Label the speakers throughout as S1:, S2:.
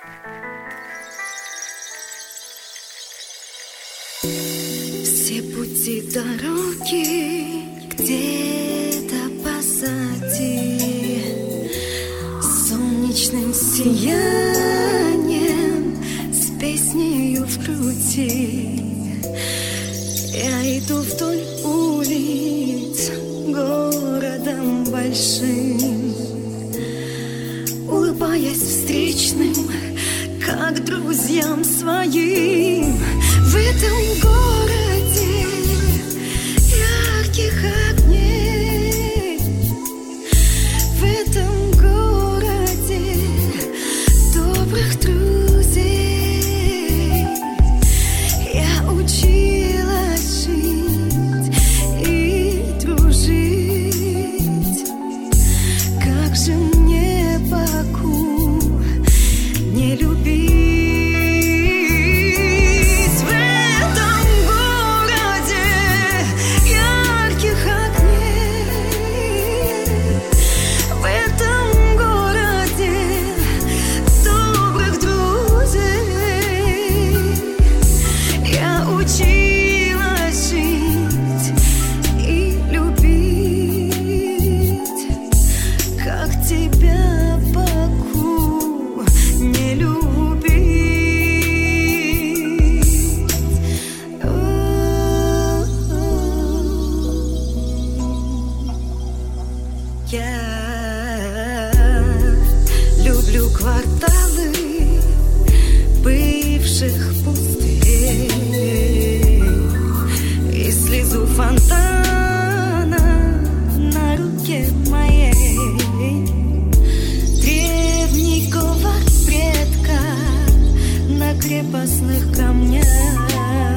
S1: Все пути дороги где-то позади, солнечным сиянием, с песнею в груди. Я иду вдоль улиц городом большим, улыбаясь встречным, как друзьям своим. В этом городе ярких огней, в этом городе добрых друзей. Я училась жить и дружить. Как же мне Баку не любить? Я люблю кварталы бывших пустырей и слезу фонтана на руке моей. Древний ковар предка на крепостных камнях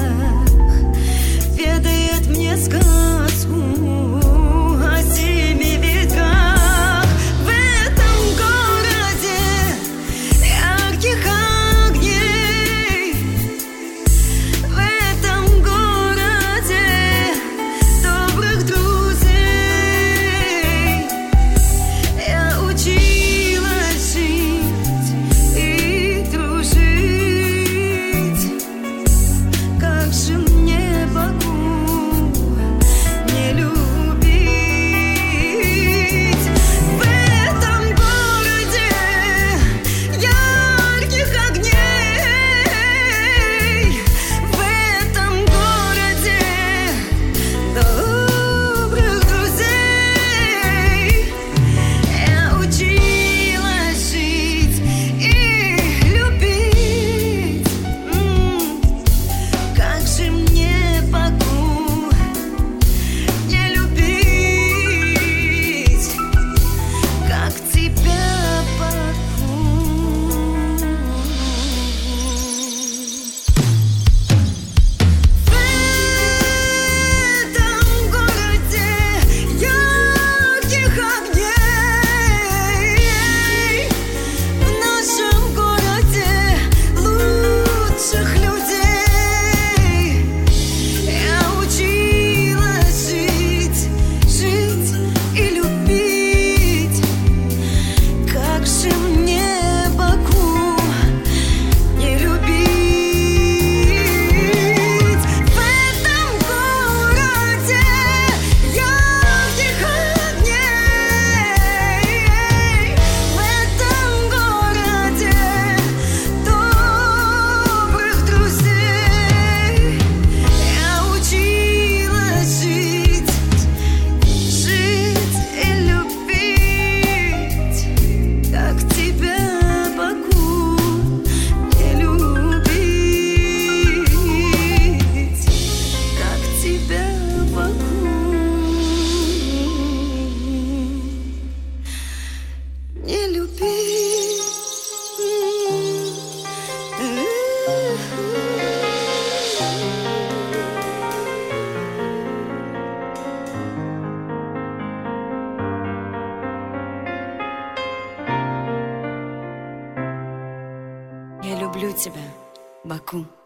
S1: ведает мне сказку о семи ветрах. В этом городе ярких огней, в этом городе добрых друзей. Я училась жить и дружить. Как же мне Баку не любить? В этом городе ярких огней, в этом городе добрых друзей. Я училась жить и любить. Как же мне Баку не любить? Как тебя, Баку? В этом городе ярких огней, в нашем городе лучших людей. Я училась жить и любить. Как же мне Баку не любить? В этом городе ярких огней, в этом городе добрых друзей. Я училась жить и любить. Как тебя, Баку, не любить? Как тебя, Баку, не любить? Я люблю тебя, Баку.